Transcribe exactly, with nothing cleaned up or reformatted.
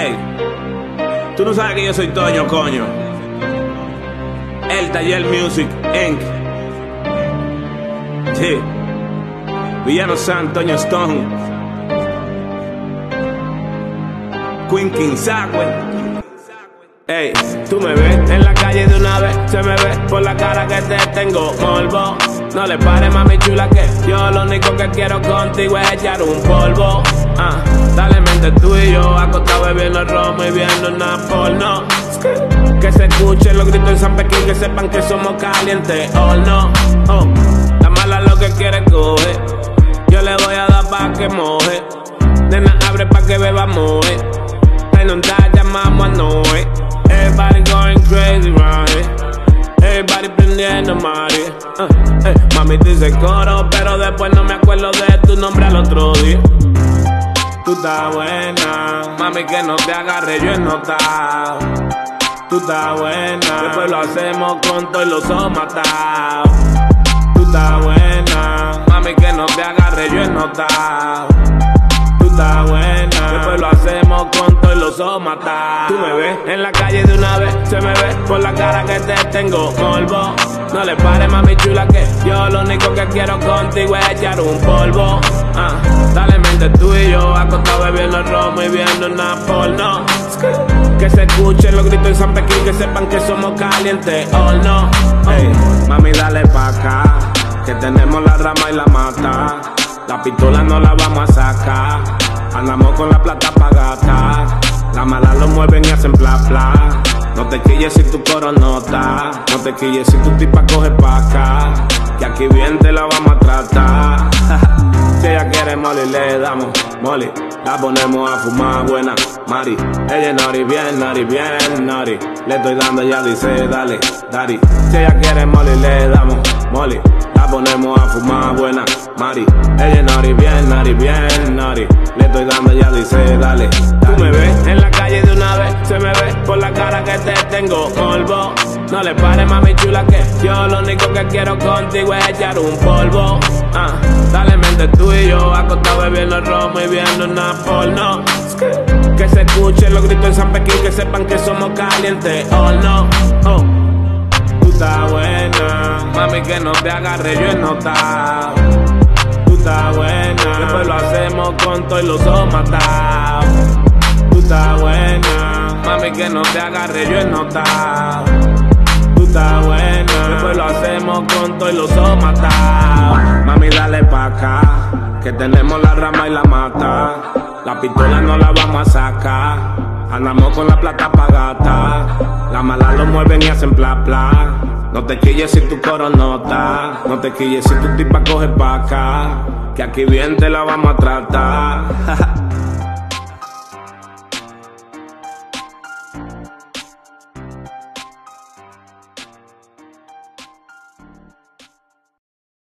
Ey, tú no sabes que yo soy Toño, coño. El Taller Music, Incorporated. Sí. Villano San, Toño Stone, Queen King Sagüe. Ey, tú me ves en la calle de una vez, se me ve por la cara que te tengo morbo. No le pares, mami chula, que yo lo único que quiero contigo es echar un polvo. Ah, dale mente tú y yo, acostados bebiendo romo y viendo una porno. Que se escuchen los gritos en San Pekín, que sepan que somos calientes, oh no. Oh, la mala lo que quiere coger, yo le voy a dar pa' que moje. Nena, abre pa' que beba moje. Inundar, llamamos a Noé. Everybody going crazy right here. Everybody prendiendo mari. uh, eh. Mami dice coro, pero después no me acuerdo de tu nombre al otro día. Tú estás buena, mami, que no te agarre, yo he notado. Tú estás buena, después lo hacemos con todo y los ojos matados. Tú estás buena, mami, que no te agarre, yo he notado. Tú estás buena, después lo hacemos con todo y los ojos matados. Tú me ves en la calle de una vez, se me ve por la cara que te tengo morbo. No le pares, mami chula, que yo lo único que quiero contigo es echar un polvo. Ah, dale mente tú y yo, acostados bebiendo romo y viendo una porno. Que se escuchen los gritos en San Pekín, que sepan que somos calientes, oh no. Hey, mami dale pa' acá, que tenemos la rama y la mata. La pistola no la vamos a sacar, andamos con la plata pa' gastar. La mala lo mueven y hacen bla bla. No te quilles si tu coro no está, no te quilles si tu tipa coge pa' acá, que aquí bien te la vamos a tratar. Si ella quiere Molly le damos Molly, la ponemos a fumar buena Mari. Ella es naughty, bien naughty, bien naughty. Le estoy dando, ya dice dale, daddy. Si ella quiere Molly le damos Molly, la ponemos a fumar buena Mari. Ella es naughty, bien naughty, bien naughty. Le estoy dando, ya dice dale, daddy. Tú me ves en la calle de una vez, se me ve por la cara que te tengo morbo. No le pares, mami chula, que yo lo único que quiero contigo es echar un polvo. Ah, dale mente tú y yo, acostados bebiendo romo y viendo una porno. Que se escuchen los gritos en San Pekín, que sepan que somos calientes, oh no. Oh, tú estás buena, mami, que no te agarre, yo he notado. Tú estás buena, después lo hacemos con todo y los ojos matados. Tú estás buena, mami, que no te agarre, yo he notado. Tú estás buena, después lo hacemos con todo y los ojos matados. Mami dale pa' acá, que tenemos la rama y la mata. La pistola no la vamos a sacar, andamos con la plata pa' gastar. La mala lo mueven y hacen bla bla. No te quilles si tu coro no está, no te quilles si tu tipa coge pa' acá, que aquí bien te la vamos a tratar.